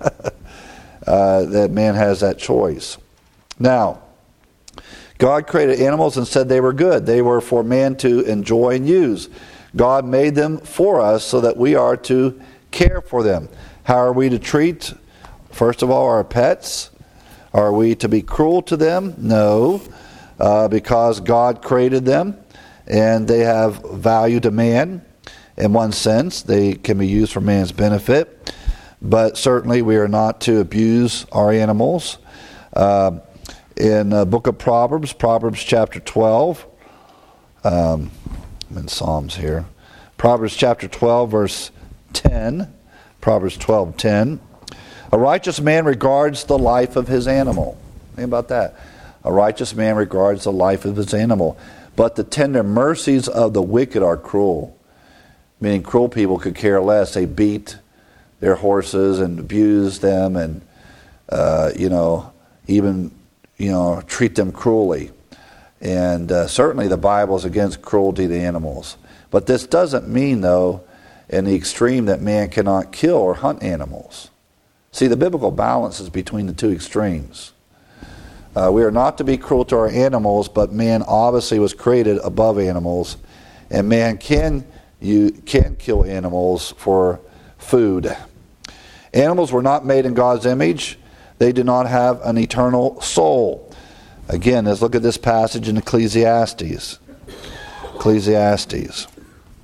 uh, that man has that choice. Now, God created animals and said they were good. They were for man to enjoy and use. God made them for us so that we are to care for them. How are we to treat, first of all, our pets? Are we to be cruel to them? No, uh, because God created them and they have value to man. In one sense, they can be used for man's benefit, but certainly we are not to abuse our animals. Uh, in the book of Proverbs, Proverbs chapter twelve, um, I'm in Psalms here. Proverbs chapter twelve, verse ten. Proverbs twelve, ten. A righteous man regards the life of his animal. Think about that. A righteous man regards the life of his animal, but the tender mercies of the wicked are cruel. Meaning cruel people could care less. They beat their horses and abuse them and, uh, you know, even, you know, treat them cruelly. And uh, certainly the Bible is against cruelty to animals. But this doesn't mean, though, in the extreme that man cannot kill or hunt animals. See, the biblical balance is between the two extremes. Uh, we are not to be cruel to our animals, but man obviously was created above animals, and man can you can kill animals for food. Animals were not made in God's image. They do not have an eternal soul. Again, let's look at this passage in Ecclesiastes. Ecclesiastes.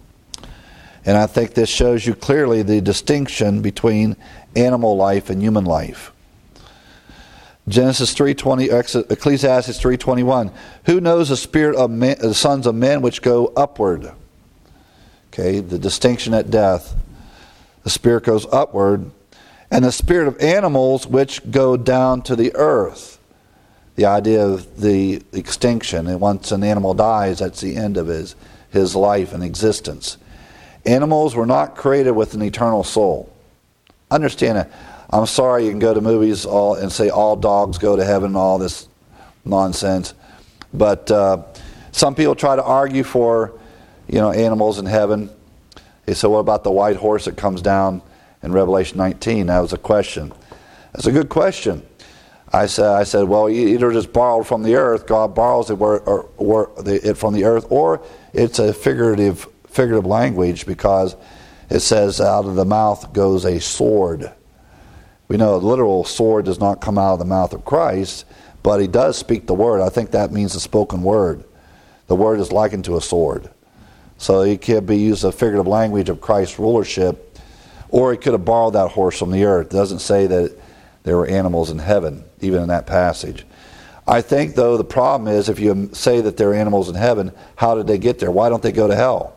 And I think this shows you clearly the distinction between animal life and human life. Genesis three twenty, Ecclesiastes three twenty-one. Who knows the spirit of men, the sons of men which go upward? Okay, the distinction at death. The spirit goes upward. And the spirit of animals which go down to the earth. The idea of the extinction. And once an animal dies, that's the end of his, his life and existence. Animals were not created with an eternal soul. Understand it. I'm sorry you can go to movies all and say all dogs go to heaven and all this nonsense. But uh, some people try to argue for, you know, animals in heaven. They say, what about the white horse that comes down in Revelation nineteen? That was a question. That's a good question. I said, I said, well, either just borrowed from the earth, God borrows it, or, or, or the, it from the earth, or it's a figurative figurative language because it says out of the mouth goes a sword. We know a literal sword does not come out of the mouth of Christ, but he does speak the word. I think that means the spoken word. The word is likened to a sword. So it could be used as a figurative language of Christ's rulership, or he could have borrowed that horse from the earth. It doesn't say that there were animals in heaven, even in that passage. I think, though, the problem is if you say that there are animals in heaven, how did they get there? Why don't they go to hell?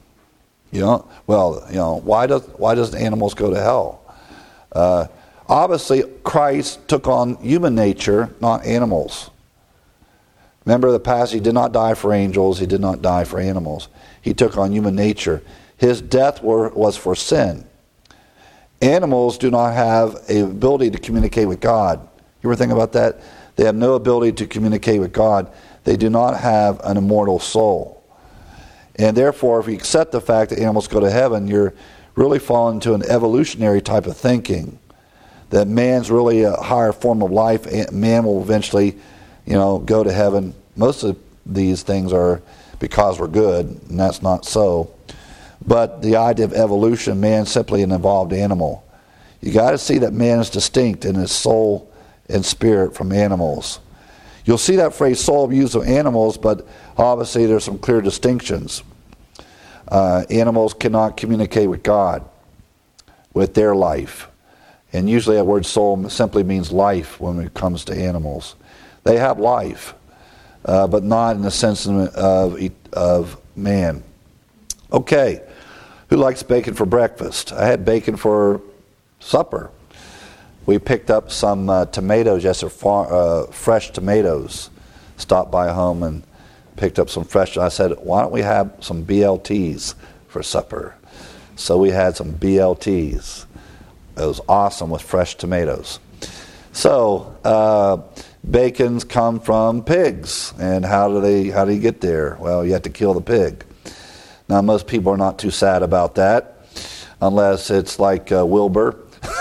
You know, well, you know, why does why does animals go to hell? Uh, obviously, Christ took on human nature, not animals. Remember the passage, he did not die for angels, he did not die for animals. He took on human nature. His death were, was for sin. Animals do not have an ability to communicate with God. You ever think about that? They have no ability to communicate with God. They do not have an immortal soul. And therefore, if you accept the fact that animals go to heaven, you're really falling into an evolutionary type of thinking. That man's really a higher form of life. Man will eventually, you know, go to heaven. Most of these things are because we're good, and that's not so. But the idea of evolution, man's simply an evolved animal. You got to see that man is distinct in his soul and spirit from animals. You'll see that phrase soul used of animals, but obviously there's some clear distinctions. Uh, animals cannot communicate with God, with their life. And usually that word soul simply means life when it comes to animals. They have life, uh, but not in the sense of, of man. Okay, who likes bacon for breakfast? I had bacon for supper. We picked up some uh, tomatoes, yes, uh, fresh tomatoes. Stopped by home and picked up some fresh. I said, why don't we have some B L Ts for supper? So we had some B L Ts. It was awesome with fresh tomatoes. So uh, bacons come from pigs, and how do they? How do you get there? Well, you have to kill the pig. Now, most people are not too sad about that. unless it's like uh, Wilbur.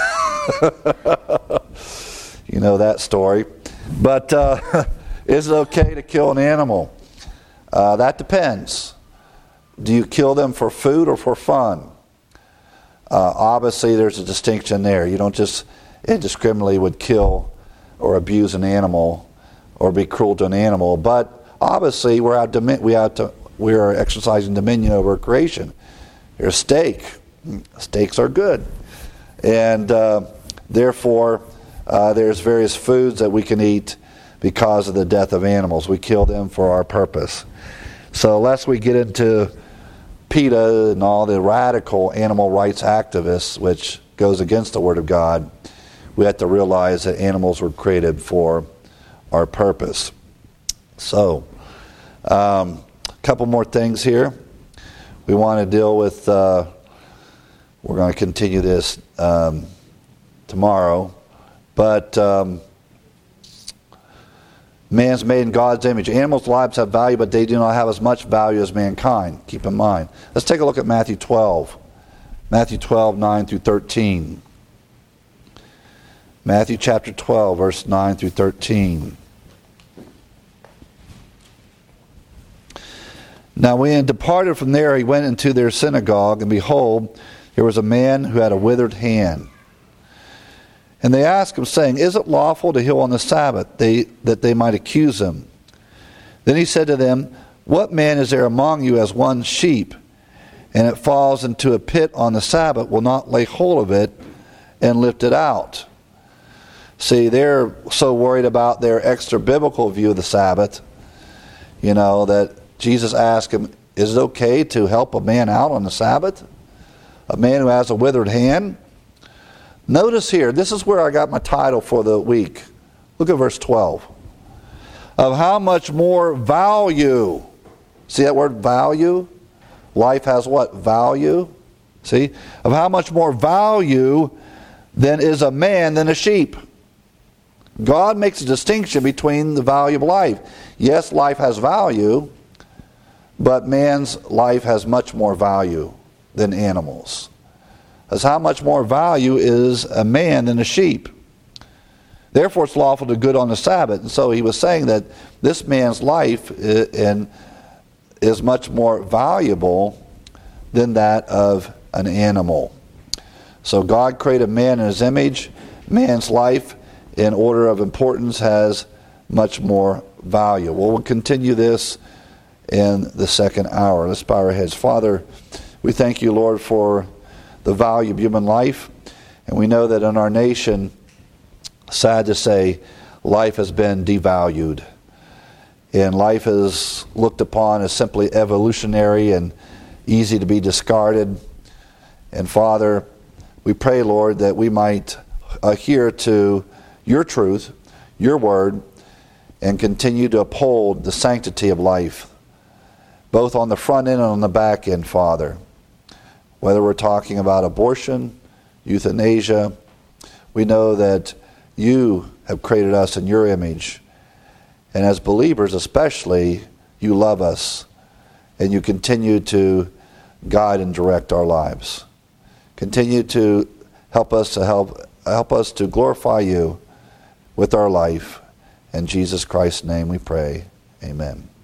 You know that story. But uh, is it okay to kill an animal? Uh, that depends. Do you kill them for food or for fun? Uh, obviously, there's a distinction there. You don't just indiscriminately would kill or abuse an animal or be cruel to an animal. But obviously, we're out domi- we out to, we are exercising dominion over creation. There's steak. Steaks are good, and uh, therefore, uh, there's various foods that we can eat because of the death of animals. We kill them for our purpose. So, lest we get into PETA and all the radical animal rights activists, which goes against the Word of God, we have to realize that animals were created for our purpose. So, um, a couple more things here. We want to deal with, uh, we're going to continue this um, tomorrow, but um, man's made in God's image. Animals' lives have value, but they do not have as much value as mankind. Keep in mind. Let's take a look at Matthew twelve. Matthew twelve, nine through thirteen. Matthew chapter twelve, verse nine through thirteen. Now when he departed from there, he went into their synagogue, and behold, there was a man who had a withered hand. And they asked him, saying, Is it lawful to heal on the Sabbath? They, that they might accuse him. Then he said to them, What man is there among you as one sheep, and it falls into a pit on the Sabbath, will not lay hold of it and lift it out? See, they're so worried about their extra biblical view of the Sabbath, you know, that Jesus asked him, Is it okay to help a man out on the Sabbath? A man who has a withered hand? Notice here, this is where I got my title for the week. Look at verse twelve. Of how much more value. See that word value? Life has what? Value. See? Of how much more value than is a man than a sheep. God makes a distinction between the value of life. Yes, life has value, but man's life has much more value than animals. As how much more value is a man than a sheep. Therefore it's lawful to do good on the Sabbath. And so he was saying that this man's life is much more valuable than that of an animal. So God created man in his image. Man's life, in order of importance, has much more value. Well, we'll continue this in the second hour. Let's bow our heads. Father, we thank you, Lord, for the value of human life. And we know that in our nation, sad to say, life has been devalued. And life is looked upon as simply evolutionary and easy to be discarded. And Father, we pray, Lord, that we might adhere to your truth, your word, and continue to uphold the sanctity of life, both on the front end and on the back end, Father. Whether we're talking about abortion, euthanasia, we know that you have created us in your image. And as believers especially, you love us and you continue to guide and direct our lives. Continue to help us to help help us to glorify you with our life. In Jesus Christ's name we pray. Amen.